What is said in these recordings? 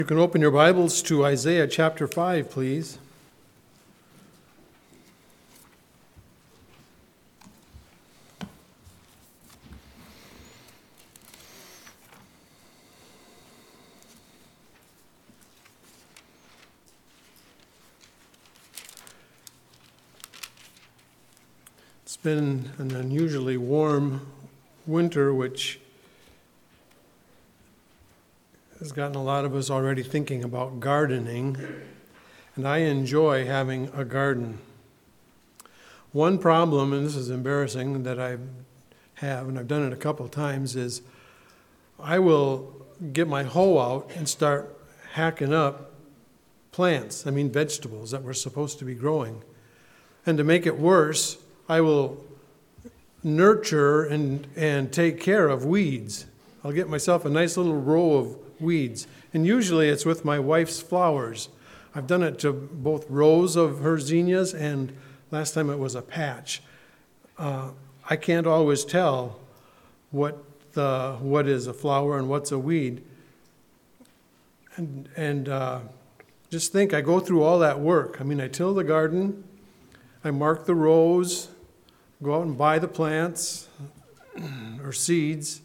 You can open your Bibles to Isaiah chapter 5, please. It's been an unusually warm winter, which has gotten a lot of us already thinking about gardening, and I enjoy having a garden. One problem, and this is embarrassing, that I have, and I've done it a couple of times, is I will get my hoe out and start hacking up plants, vegetables that we're supposed to be growing. And to make it worse, I will nurture and take care of weeds. I'll get myself a nice little row of weeds. And usually it's with my wife's flowers. I've done it to both rows of her zinnias, and last time it was a patch. I can't always tell what is a flower and what's a weed. And just think, I go through all that work. I till the garden, I mark the rows, go out and buy the plants or seeds,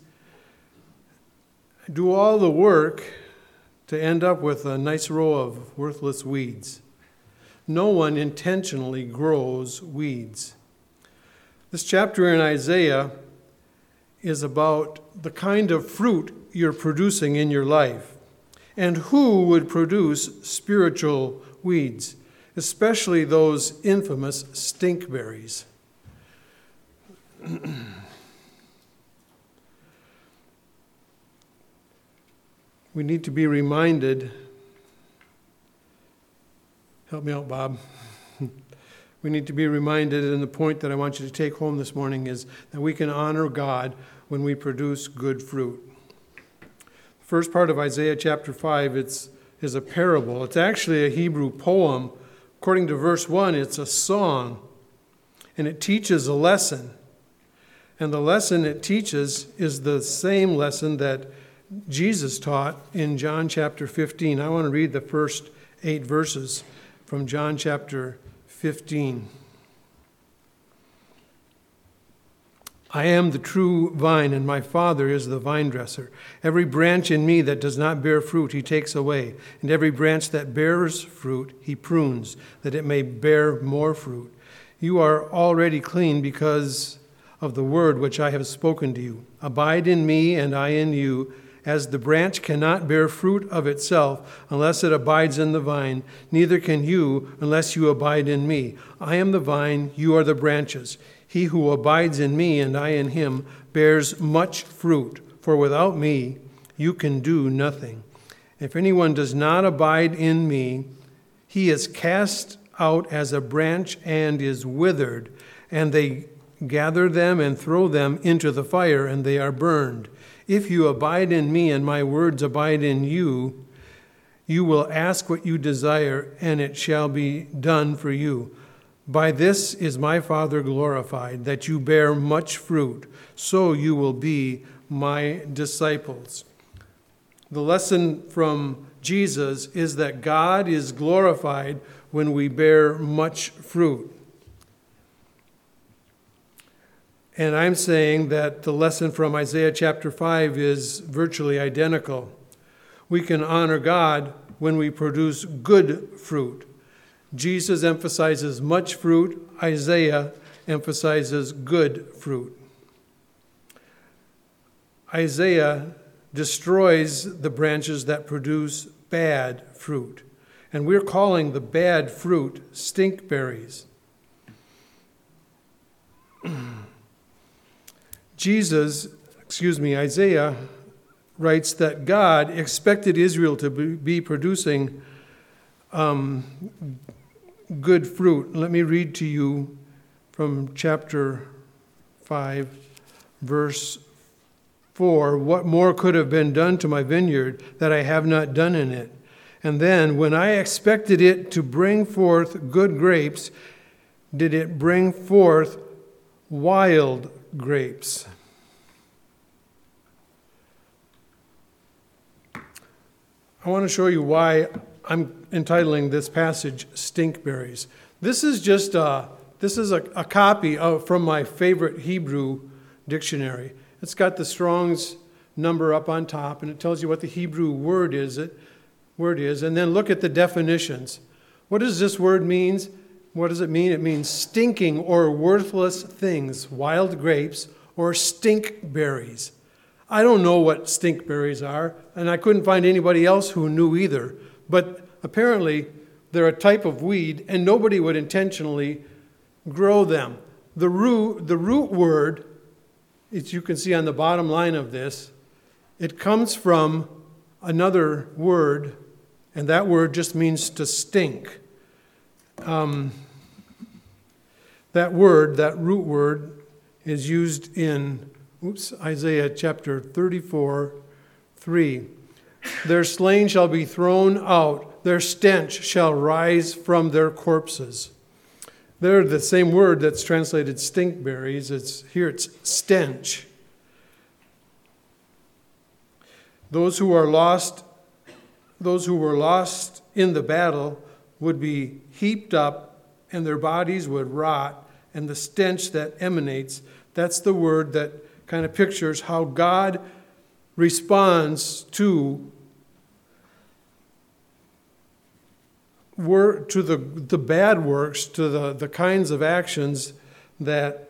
do all the work to end up with a nice row of worthless weeds. No one intentionally grows weeds. This chapter in Isaiah is about the kind of fruit you're producing in your life and who would produce spiritual weeds, especially those infamous stinkberries. We need to be reminded, help me out, Bob. We need to be reminded, and the point that I want you to take home this morning is that we can honor God when we produce good fruit. The first part of Isaiah chapter 5 is a parable. It's actually a Hebrew poem. According to verse 1, it's a song, and it teaches a lesson. And the lesson it teaches is the same lesson that Jesus taught in John chapter 15. I want to read the first 8 verses from John chapter 15. I am the true vine, and my Father is the vine dresser. Every branch in me that does not bear fruit, he takes away. And every branch that bears fruit, he prunes, that it may bear more fruit. You are already clean because of the word which I have spoken to you. Abide in me, and I in you. As the branch cannot bear fruit of itself unless it abides in the vine, neither can you unless you abide in me. I am the vine, you are the branches. He who abides in me and I in him bears much fruit, for without me you can do nothing. If anyone does not abide in me, he is cast out as a branch and is withered, and they gather them and throw them into the fire, and they are burned. If you abide in me and my words abide in you, you will ask what you desire, and it shall be done for you. By this is my Father glorified, that you bear much fruit, so you will be my disciples. The lesson from Jesus is that God is glorified when we bear much fruit. And I'm saying that the lesson from Isaiah chapter 5 is virtually identical. We can honor God when we produce good fruit. Jesus emphasizes much fruit. Isaiah emphasizes good fruit. Isaiah destroys the branches that produce bad fruit. And we're calling the bad fruit stinkberries. Isaiah writes that God expected Israel to be producing good fruit. Let me read to you from chapter 5, verse 4. What more could have been done to my vineyard that I have not done in it? And then, when I expected it to bring forth good grapes, did it bring forth wild grapes? I want to show you why I'm entitling this passage Stinkberries. This is just a copy from my favorite Hebrew dictionary. It's got the Strong's number up on top, and it tells you what the Hebrew word is. And then look at the definitions. What does this word mean? What does it mean? It means stinking or worthless things, wild grapes, or stinkberries. I don't know what stinkberries are, and I couldn't find anybody else who knew either. But apparently, they're a type of weed, and nobody would intentionally grow them. The root word, as you can see on the bottom line of this, it comes from another word, and that word just means to stink. That root word, is used in Isaiah chapter 34:3. Their slain shall be thrown out, their stench shall rise from their corpses. They're the same word that's translated stinkberries. It's stench. Those who were lost in the battle would be heaped up, and their bodies would rot, and the stench that emanates, that's the word that kind of pictures how God responds to the bad works, to the kinds of actions that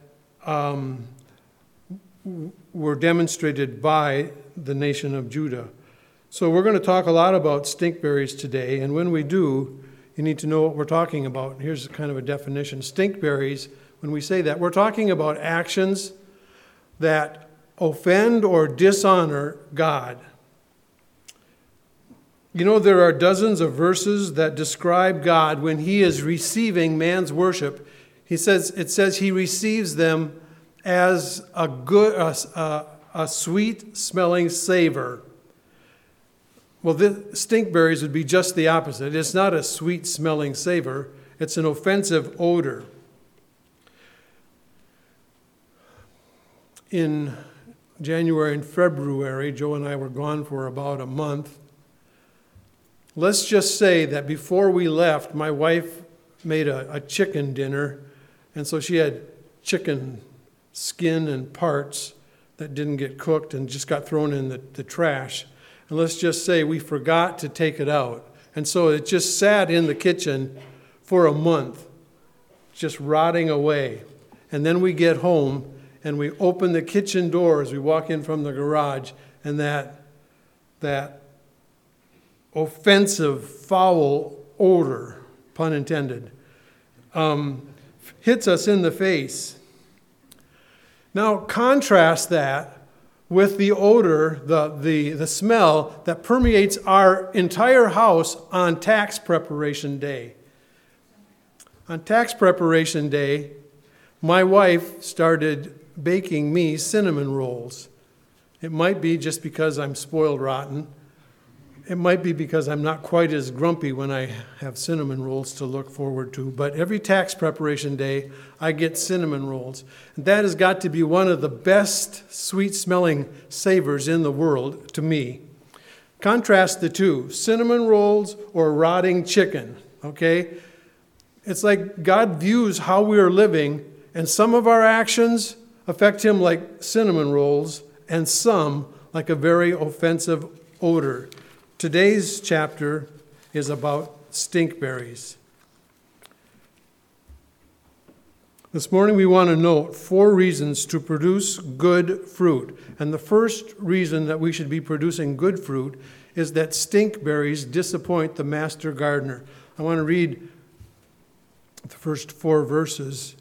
were demonstrated by the nation of Judah. So we're going to talk a lot about stinkberries today, and when we do, you need to know what we're talking about. Here's kind of a definition. Stinkberries, when we say that, we're talking about actions that offend or dishonor God. You know, there are dozens of verses that describe God when he is receiving man's worship. It says he receives them as a sweet-smelling savor. Well, the stinkberries would be just the opposite. It's not a sweet-smelling savor. It's an offensive odor. In January and February, Joe and I were gone for about a month. Let's just say that before we left, my wife made a chicken dinner, and so she had chicken skin and parts that didn't get cooked and just got thrown in the trash. And let's just say we forgot to take it out. And so it just sat in the kitchen for a month, just rotting away. And then we get home and we open the kitchen door as we walk in from the garage, and that offensive, foul odor, pun intended, hits us in the face. Now contrast that with the odor, the smell that permeates our entire house on tax preparation day. On tax preparation day, my wife started baking me cinnamon rolls. It might be just because I'm spoiled rotten. It might be because I'm not quite as grumpy when I have cinnamon rolls to look forward to. But every tax preparation day, I get cinnamon rolls. And that has got to be one of the best sweet-smelling savors in the world to me. Contrast the two, cinnamon rolls or rotting chicken, okay? It's like God views how we are living, and some of our actions affect him like cinnamon rolls, and some like a very offensive odor. Today's chapter is about stinkberries. This morning we want to note 4 reasons to produce good fruit. And the first reason that we should be producing good fruit is that stinkberries disappoint the master gardener. I want to read the first 4 verses.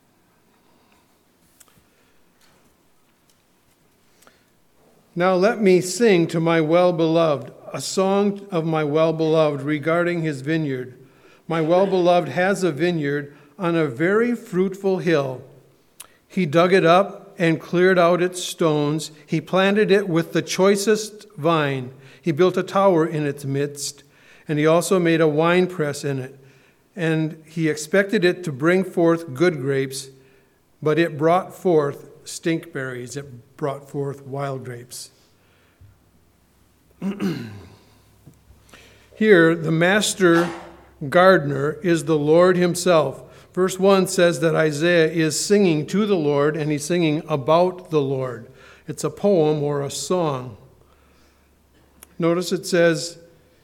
Now let me sing to my well-beloved, a song of my well-beloved regarding his vineyard. My well-beloved has a vineyard on a very fruitful hill. He dug it up and cleared out its stones. He planted it with the choicest vine. He built a tower in its midst, and he also made a winepress in it. And he expected it to bring forth good grapes, but it brought forth stinkberries. It brought forth wild grapes. Here, the master gardener is the Lord himself. Verse 1 says that Isaiah is singing to the Lord, and he's singing about the Lord. It's a poem or a song. Notice it says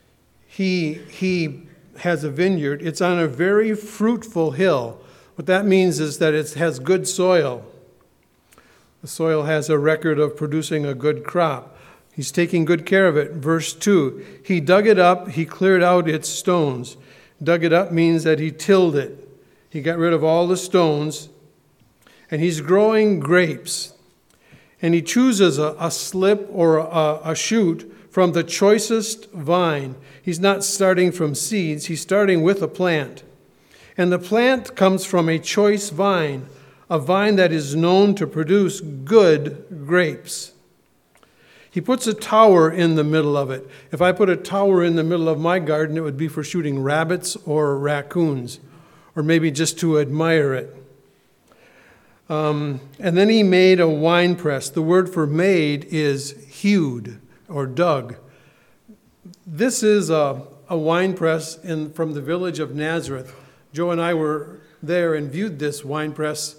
he has a vineyard. It's on a very fruitful hill. What that means is that it has good soil. The soil has a record of producing a good crop. He's taking good care of it. Verse 2, he dug it up, he cleared out its stones. Dug it up means that he tilled it. He got rid of all the stones, and he's growing grapes. And he chooses a slip or a shoot from the choicest vine. He's not starting from seeds, he's starting with a plant. And the plant comes from a choice vine, a vine that is known to produce good grapes. He puts a tower in the middle of it. If I put a tower in the middle of my garden, it would be for shooting rabbits or raccoons, or maybe just to admire it. And then he made a wine press. The word for made is hewed or dug. This is a wine press from the village of Nazareth. Joe and I were there and viewed this wine press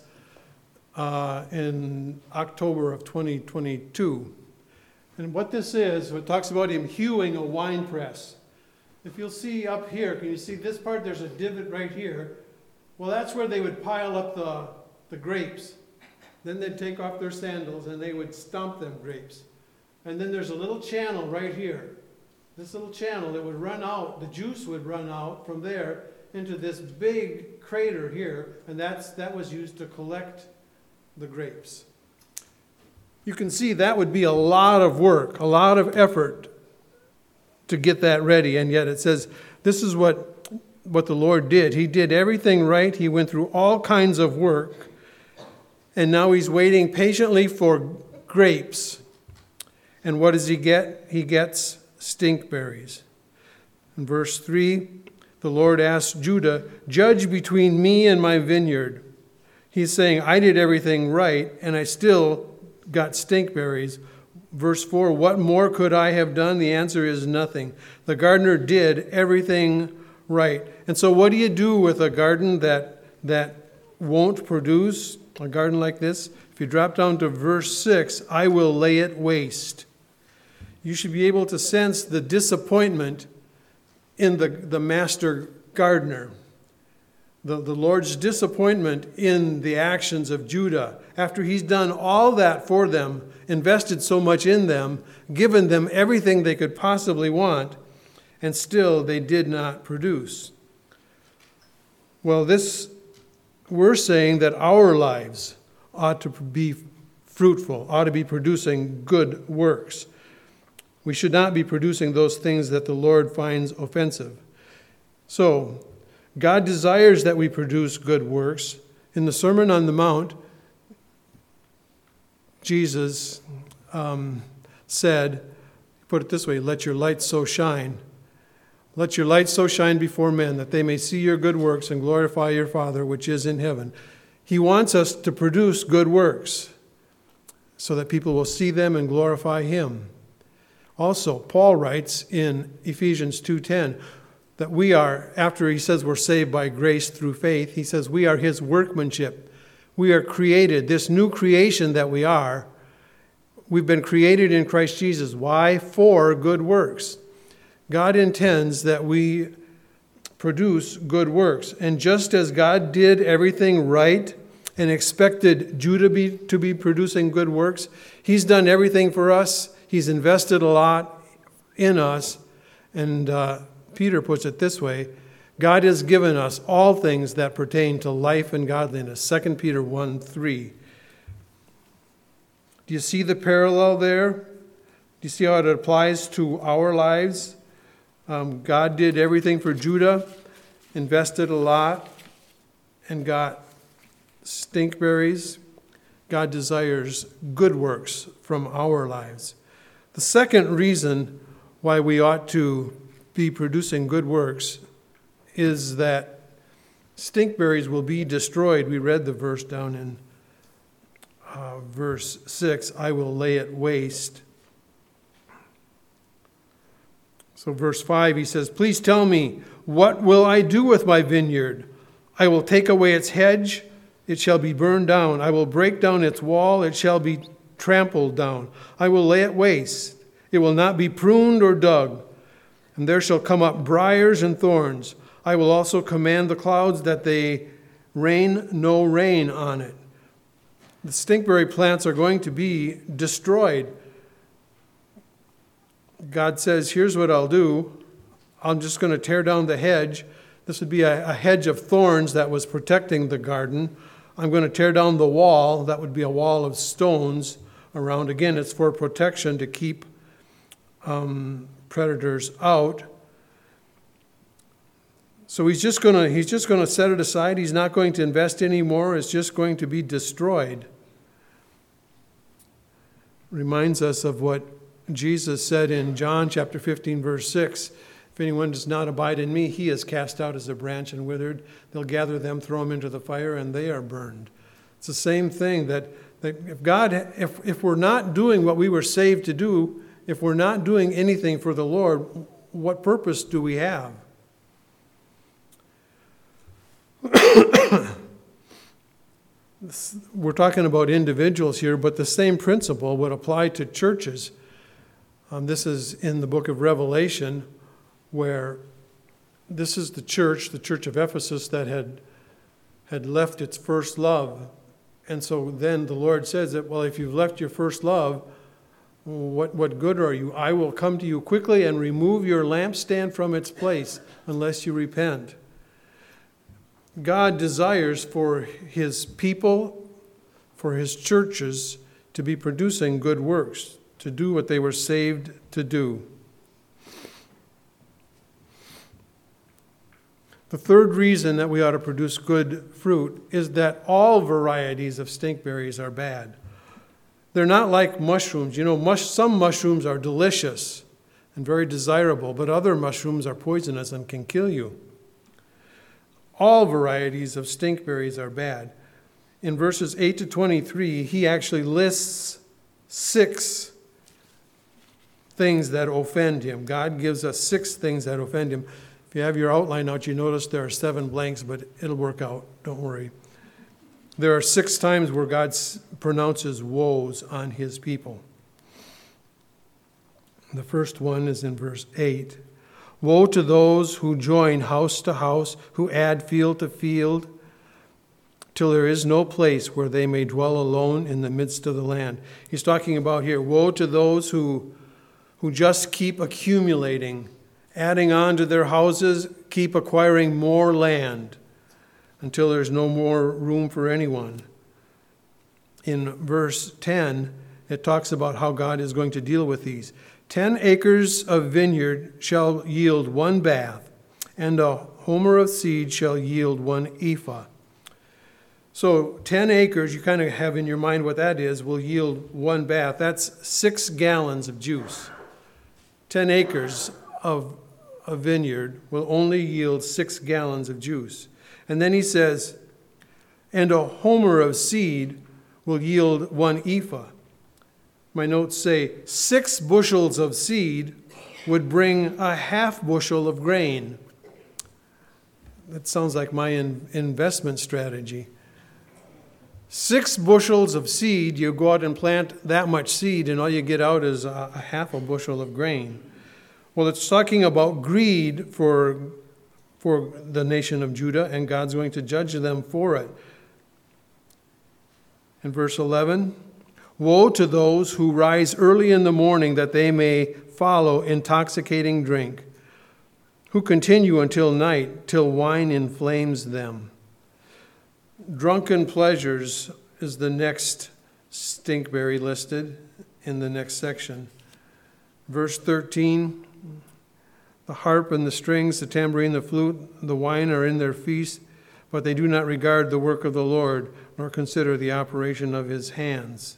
in October of 2022. And what this is, it talks about him hewing a wine press. If you'll see up here, can you see this part? There's a divot right here. Well, that's where they would pile up the grapes. Then they'd take off their sandals and they would stomp them grapes. And then there's a little channel right here. This little channel that would run out, the juice would run out from there into this big crater here, and that was used to collect the grapes. You can see that would be a lot of work, a lot of effort to get that ready, and yet it says this is what the Lord did. He did everything right. He went through all kinds of work, and now he's waiting patiently for grapes. And what does he get? He gets stinkberries. In verse 3, the Lord asked Judah, "Judge between me and my vineyard." He's saying, I did everything right, and I still got stinkberries. Verse 4, what more could I have done? The answer is nothing. The gardener did everything right. And so what do you do with a garden that won't produce? A garden like this? If you drop down to verse 6, I will lay it waste. You should be able to sense the disappointment in the master gardener. The Lord's disappointment in the actions of Judah. After he's done all that for them, invested so much in them, given them everything they could possibly want, and still they did not produce. Well, we're saying that our lives ought to be fruitful, ought to be producing good works. We should not be producing those things that the Lord finds offensive. So, God desires that we produce good works. In the Sermon on the Mount, Jesus said, put it this way, let your light so shine. Let your light so shine before men that they may see your good works and glorify your Father which is in heaven. He wants us to produce good works so that people will see them and glorify him. Also, Paul writes in Ephesians 2:10 that we are, after he says we're saved by grace through faith, he says we are his workmanship. We are created, this new creation that we are, we've been created in Christ Jesus. Why? For good works. God intends that we produce good works. And just as God did everything right and expected Judah to be producing good works, he's done everything for us. He's invested a lot in us. And Peter puts it this way, God has given us all things that pertain to life and godliness. 2 Peter 1:3. Do you see the parallel there? Do you see how it applies to our lives? God did everything for Judah, invested a lot, and got stinkberries. God desires good works from our lives. The second reason why we ought to be producing good works is that stinkberries will be destroyed. We read the verse down in verse 6, I will lay it waste. So verse 5, he says, "Please tell me, what will I do with my vineyard? I will take away its hedge, it shall be burned down. I will break down its wall, it shall be trampled down. I will lay it waste, it will not be pruned or dug. And there shall come up briars and thorns. I will also command the clouds that they rain no rain on it." The stinkberry plants are going to be destroyed. God says, here's what I'll do. I'm just going to tear down the hedge. This would be a hedge of thorns that was protecting the garden. I'm going to tear down the wall. That would be a wall of stones around. Again, it's for protection to keep predators out. So he's just going to set it aside. He's not going to invest anymore. It's just going to be destroyed. Reminds us of what Jesus said in John chapter 15, verse 6. "If anyone does not abide in me, he is cast out as a branch and withered. They'll gather them, throw them into the fire, and they are burned." It's the same thing that if we're not doing what we were saved to do, if we're not doing anything for the Lord, what purpose do we have? We're talking about individuals here, but the same principle would apply to churches. This is in the book of Revelation, where this is the church of Ephesus, that had left its first love. And so then the Lord says that, well, if you've left your first love, what good are you? I will come to you quickly and remove your lampstand from its place unless you repent. God desires for his people, for his churches, to be producing good works, to do what they were saved to do. The third reason that we ought to produce good fruit is that all varieties of stinkberries are bad. They're not like mushrooms. Some mushrooms are delicious and very desirable, but other mushrooms are poisonous and can kill you. All varieties of stinkberries are bad. In verses 8 to 23, he actually lists 6 things that offend him. God gives us 6 things that offend him. If you have your outline out, you notice there are 7 blanks, but it'll work out. Don't worry. There are 6 times where God pronounces woes on his people. The first one is in verse 8. "Woe to those who join house to house, who add field to field, till there is no place where they may dwell alone in the midst of the land." He's talking about here, woe to those who just keep accumulating, adding on to their houses, keep acquiring more land until there's no more room for anyone. In verse 10, it talks about how God is going to deal with these. 10 acres of vineyard shall yield 1 bath, and a homer of seed shall yield 1 ephah. So 10 acres, you kind of have in your mind what that is, will yield 1 bath. That's 6 gallons of juice. 10 acres of a vineyard will only yield 6 gallons of juice. And then he says, and a homer of seed will yield 1 ephah. My notes say 6 bushels of seed would bring a half bushel of grain. That sounds like my investment strategy. 6 bushels of seed, you go out and plant that much seed, and all you get out is a half a bushel of grain. Well, it's talking about greed for the nation of Judah, and God's going to judge them for it. In verse 11, woe to those who rise early in the morning that they may follow intoxicating drink, who continue until night, till wine inflames them. Drunken pleasures is the next stinkberry listed in the next section. Verse 13, the harp and the strings, the tambourine, the flute, the wine are in their feast, but they do not regard the work of the Lord, nor consider the operation of his hands.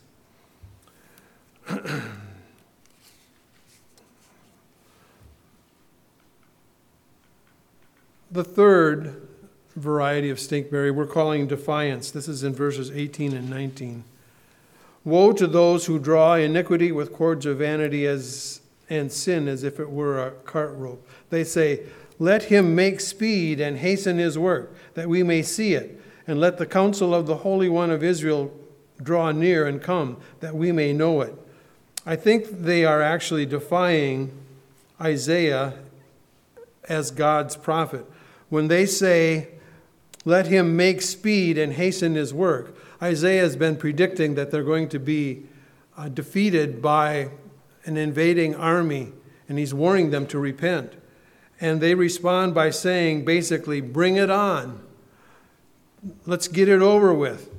The third variety of stinkberry we're calling defiance. This is in verses 18 and 19. Woe to those who draw iniquity with cords of vanity as and sin as if it were a cart rope. They say, let him make speed and hasten his work, that we may see it. And let the counsel of the Holy One of Israel draw near and come, that we may know it. I think they are actually defying Isaiah as God's prophet. When they say, let him make speed and hasten his work, Isaiah has been predicting that they're going to be defeated by an invading army, and he's warning them to repent. And they respond by saying, basically, bring it on. Let's get it over with.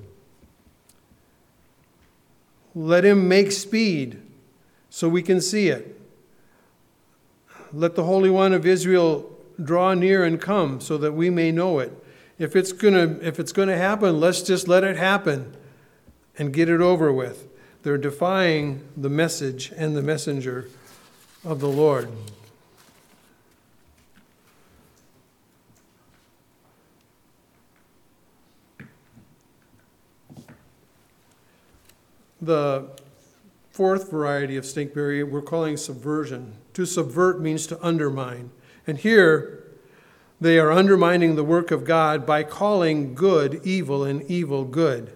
Let him make speed so we can see it. Let the Holy One of Israel draw near and come so that we may know it. If it's gonna happen, let's just let it happen and get it over with. They're defying the message and the messenger of the Lord. The fourth variety of stinkberry we're calling subversion. To subvert means to undermine. And here they are undermining the work of God by calling good evil and evil good.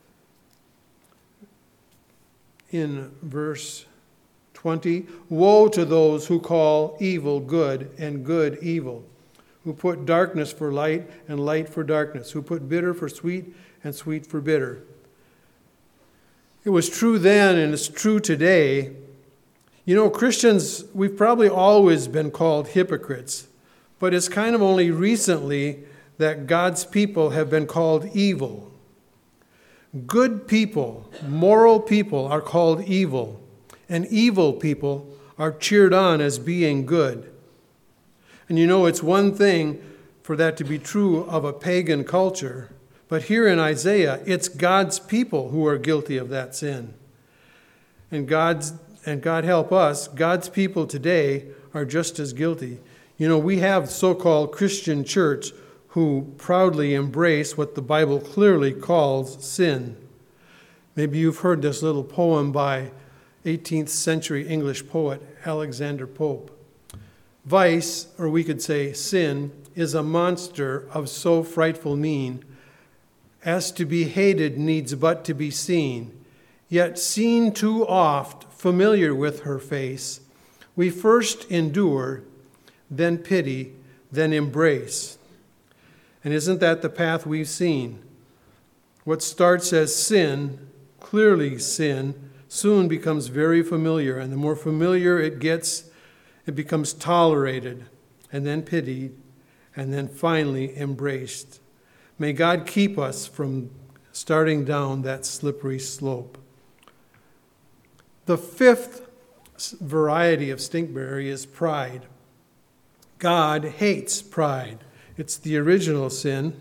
In verse 20, woe to those who call evil good and good evil, who put darkness for light and light for darkness, who put bitter for sweet and sweet for bitter. It was true then and it's true today. You know, Christians, we've probably always been called hypocrites, but it's kind of only recently that God's people have been called evil. Good people, moral people are called evil, and evil people are cheered on as being good. And you know, it's one thing for that to be true of a pagan culture, but here in Isaiah, it's God's people who are guilty of that sin. And God help us, God's people today are just as guilty. You know, we have so-called Christian church who proudly embrace what the Bible clearly calls sin. Maybe you've heard this little poem by 18th century English poet Alexander Pope. Vice, or we could say sin, is a monster of so frightful mien, as to be hated needs but to be seen. Yet seen too oft, familiar with her face, we first endure, then pity, then embrace. And isn't that the path we've seen? What starts as sin, clearly sin, soon becomes very familiar. And the more familiar it gets, it becomes tolerated, and then pitied, and then finally embraced. May God keep us from starting down that slippery slope. The fifth variety of stinkberry is pride. God hates pride. It's the original sin.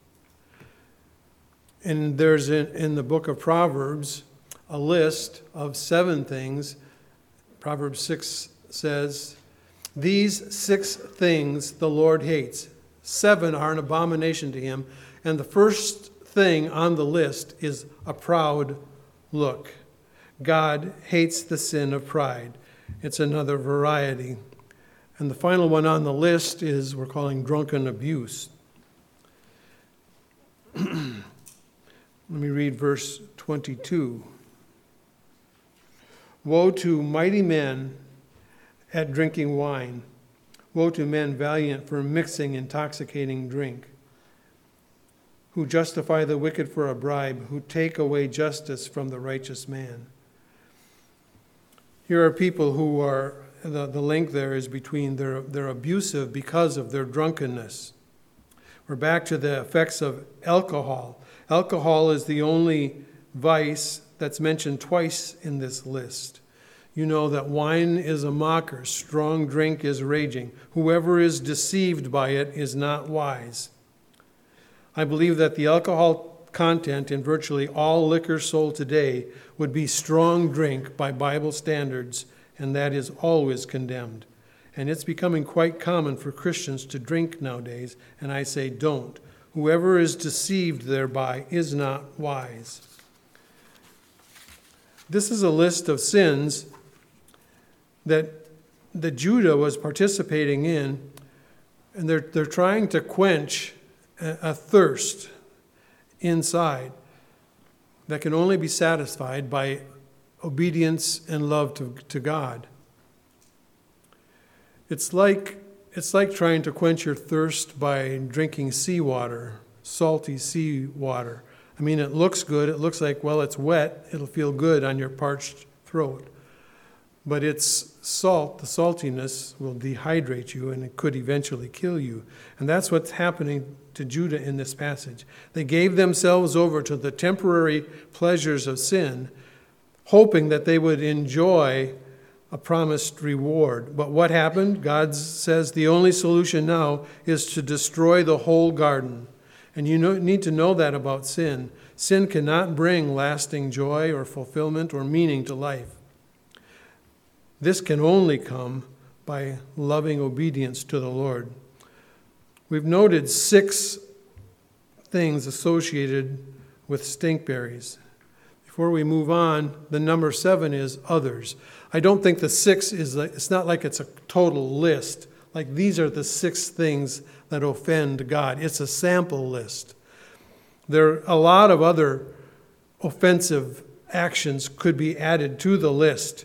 And there's in the book of Proverbs a list of 7 things. Proverbs 6 says, these 6 things the Lord hates. 7 are an abomination to him. And the first thing on the list is a proud look. God hates the sin of pride. It's another variety. And the final one on the list is we're calling drunken abuse. Let me read verse 22. Woe to mighty men at drinking wine. Woe to men valiant for mixing intoxicating drink, who justify the wicked for a bribe, who take away justice from the righteous man. Here are people who are, the link there is between they're abusive because of their drunkenness. We're back to the effects of alcohol. Alcohol is the only vice that's mentioned twice in this list. You know that wine is a mocker, strong drink is raging. Whoever is deceived by it is not wise. I believe that the alcohol content in virtually all liquor sold today would be strong drink by Bible standards, and that is always condemned. And it's becoming quite common for Christians to drink nowadays, and I say don't. Whoever is deceived thereby is not wise. This is a list of sins that that Judah was participating in, and they're trying to quench a thirst inside that can only be satisfied by obedience and love to God. It's like trying to quench your thirst by drinking seawater, salty seawater. I mean, it looks good. It looks like, well, it's wet. It'll feel good on your parched throat. But it's salt. The saltiness will dehydrate you, and it could eventually kill you. And that's what's happening to Judah in this passage. They gave themselves over to the temporary pleasures of sin, hoping that they would enjoy a promised reward. But what happened? God says the only solution now is to destroy the whole garden. And you need to know that about sin. Sin cannot bring lasting joy or fulfillment or meaning to life. This can only come by loving obedience to the Lord. We've noted 6 things associated with stinkberries. Before we move on, the number 7 is others. I don't think the 6 it's not like it's a total list. Like these are the 6 things that offend God. It's a sample list. There are a lot of other offensive actions could be added to the list.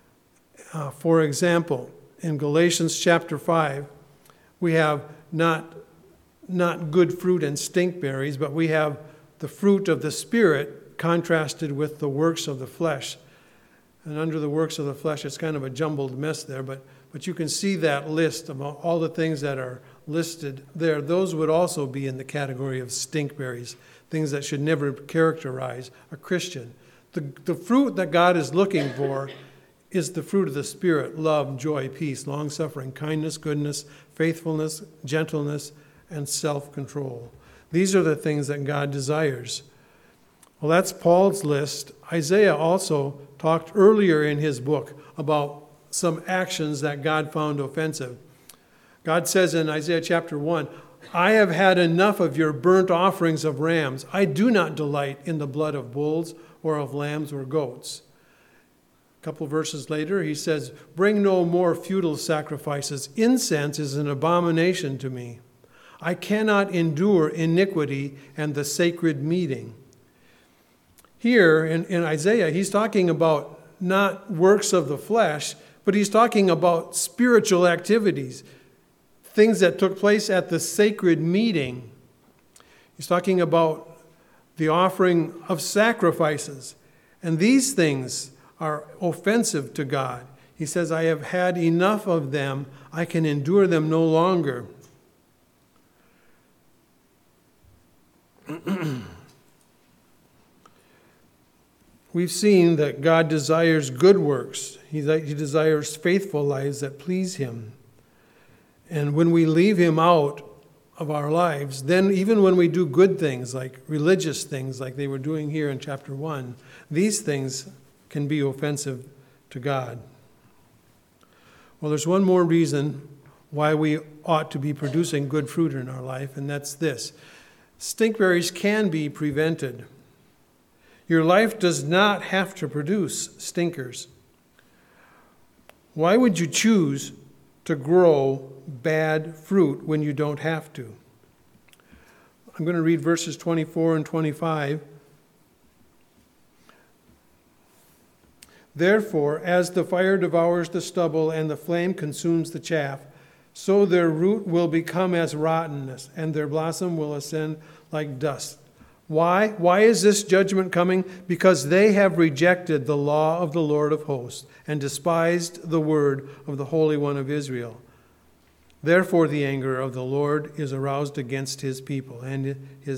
For example, in Galatians chapter 5, we have not good fruit and stinkberries, but we have the fruit of the Spirit contrasted with the works of the flesh. And under the works of the flesh, it's kind of a jumbled mess there, but you can see that list of all the things that are listed there. Those would also be in the category of stinkberries, things that should never characterize a Christian. The fruit that God is looking for is the fruit of the Spirit: love, joy, peace, long-suffering, kindness, goodness, faithfulness, gentleness, and self-control. These are the things that God desires. Well, that's Paul's list. Isaiah also talked earlier in his book about some actions that God found offensive. God says in Isaiah chapter 1, "I have had enough of your burnt offerings of rams. I do not delight in the blood of bulls or of lambs or goats." A couple verses later, he says, "Bring no more futile sacrifices. Incense is an abomination to me. I cannot endure iniquity and the sacred meeting." Here in Isaiah, he's talking about not works of the flesh, but he's talking about spiritual activities, things that took place at the sacred meeting. He's talking about the offering of sacrifices. And these things are offensive to God. He says, "I have had enough of them. I can endure them no longer." We've seen that God desires good works. He desires faithful lives that please him. And when we leave him out of our lives, then even when we do good things, like religious things, like they were doing here in chapter 1, these things can be offensive to God. Well, there's one more reason why we ought to be producing good fruit in our life, and that's this. Stinkberries can be prevented. Your life does not have to produce stinkers. Why would you choose to grow bad fruit when you don't have to? I'm going to read verses 24 and 25. "Therefore, as the fire devours the stubble and the flame consumes the chaff, so their root will become as rottenness, and their blossom will ascend like dust. Why? Why is this judgment coming? Because they have rejected the law of the Lord of hosts and despised the word of the Holy One of Israel. Therefore the anger of the Lord is aroused against his people, and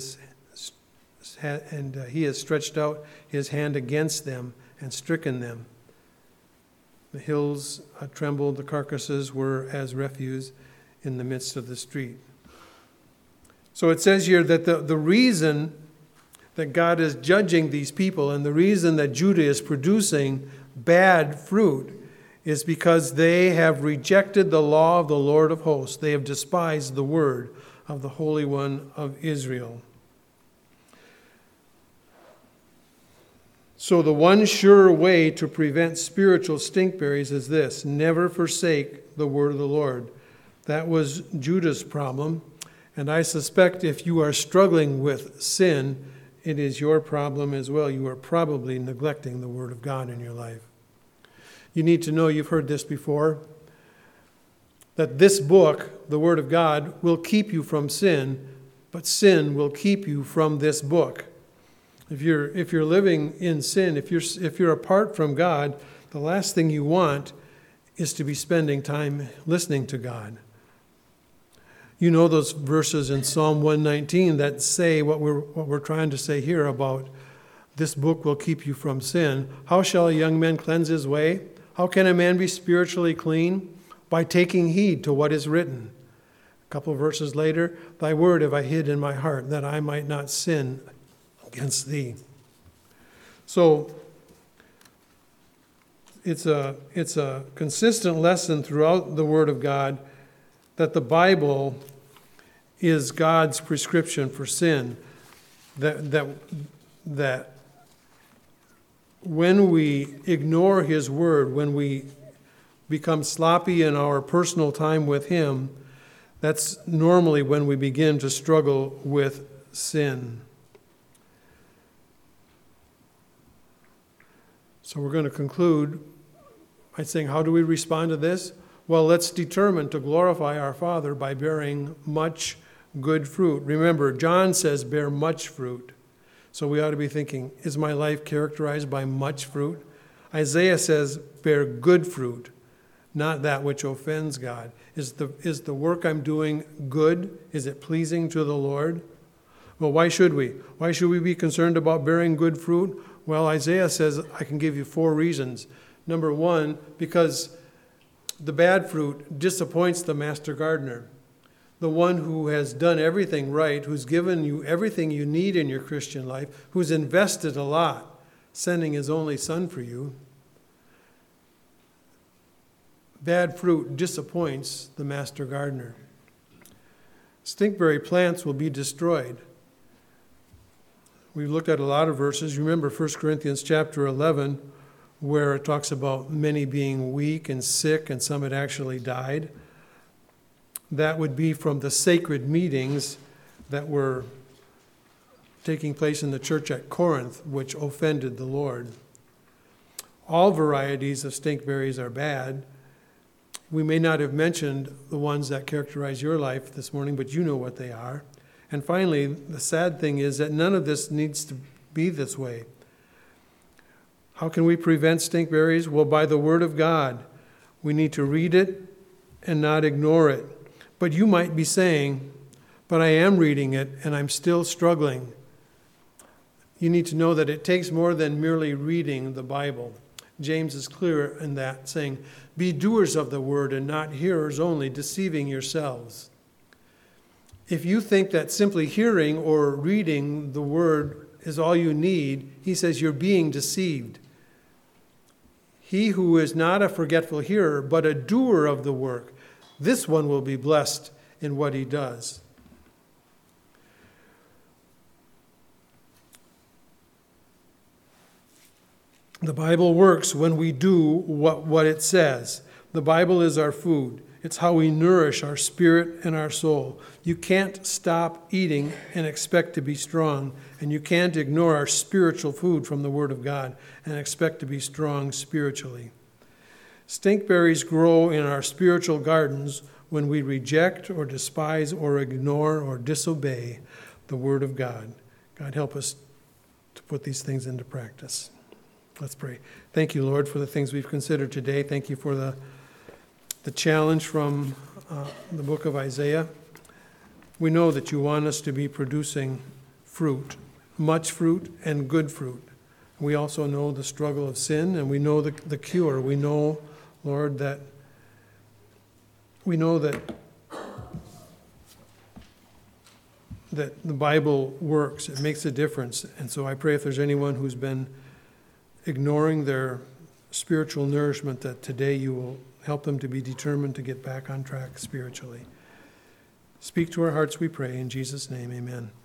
he has stretched out his hand against them and stricken them. The hills trembled, the carcasses were as refuse in the midst of the street." So it says here that the reason that God is judging these people and the reason that Judah is producing bad fruit is because they have rejected the law of the Lord of hosts. They have despised the word of the Holy One of Israel. So the one sure way to prevent spiritual stinkberries is this: never forsake the word of the Lord. That was Judah's problem. And I suspect if you are struggling with sin, it is your problem as well. You are probably neglecting the word of God in your life. You need to know, you've heard this before, that this book, the word of God, will keep you from sin, but sin will keep you from this book. If you're living in sin, if you're apart from God, the last thing you want is to be spending time listening to God. You know those verses in Psalm 119 that say what we're trying to say here about this book will keep you from sin. How shall a young man cleanse his way? How can a man be spiritually clean? By taking heed to what is written. A couple of verses later, thy word have I hid in my heart that I might not sin against thee. So it's a consistent lesson throughout the Word of God that the Bible is God's prescription for sin. That when we ignore His Word, when we become sloppy in our personal time with Him, that's normally when we begin to struggle with sin. So we're going to conclude by saying, how do we respond to this? Well, let's determine to glorify our Father by bearing much good fruit. Remember, John says bear much fruit. So we ought to be thinking, is my life characterized by much fruit? Isaiah says bear good fruit, not that which offends God. Is the work I'm doing good? Is it pleasing to the Lord? Well, why should we? Why should we be concerned about bearing good fruit? Well, Isaiah says, I can give you 4 reasons. Number 1, because the bad fruit disappoints the master gardener. The one who has done everything right, who's given you everything you need in your Christian life, who's invested a lot, sending his only son for you. Bad fruit disappoints the master gardener. Stinkberry plants will be destroyed. We've looked at a lot of verses. You remember 1 Corinthians chapter 11, where it talks about many being weak and sick, and some had actually died. That would be from the sacred meetings that were taking place in the church at Corinth, which offended the Lord. All varieties of stinkberries are bad. We may not have mentioned the ones that characterize your life this morning, but you know what they are. And finally, the sad thing is that none of this needs to be this way. How can we prevent stinkberries? Well, by the Word of God. We need to read it and not ignore it. But you might be saying, but I am reading it and I'm still struggling. You need to know that it takes more than merely reading the Bible. James is clear in that, saying, be doers of the word and not hearers only, deceiving yourselves. If you think that simply hearing or reading the word is all you need, he says you're being deceived. He who is not a forgetful hearer, but a doer of the work, this one will be blessed in what he does. The Bible works when we do what it says. The Bible is our food. It's how we nourish our spirit and our soul. You can't stop eating and expect to be strong, and you can't ignore our spiritual food from the Word of God and expect to be strong spiritually. Stinkberries grow in our spiritual gardens when we reject or despise or ignore or disobey the Word of God. God, help us to put these things into practice. Let's pray. Thank you, Lord, for the things we've considered today. Thank you for the challenge from the book of Isaiah. We know that you want us to be producing fruit, much fruit and good fruit. We also know the struggle of sin, and we know the cure. We know, Lord, that the Bible works. It makes a difference. And so I pray if there's anyone who's been ignoring their spiritual nourishment, that today you will help them to be determined to get back on track spiritually. Speak to our hearts, we pray. In Jesus' name, amen.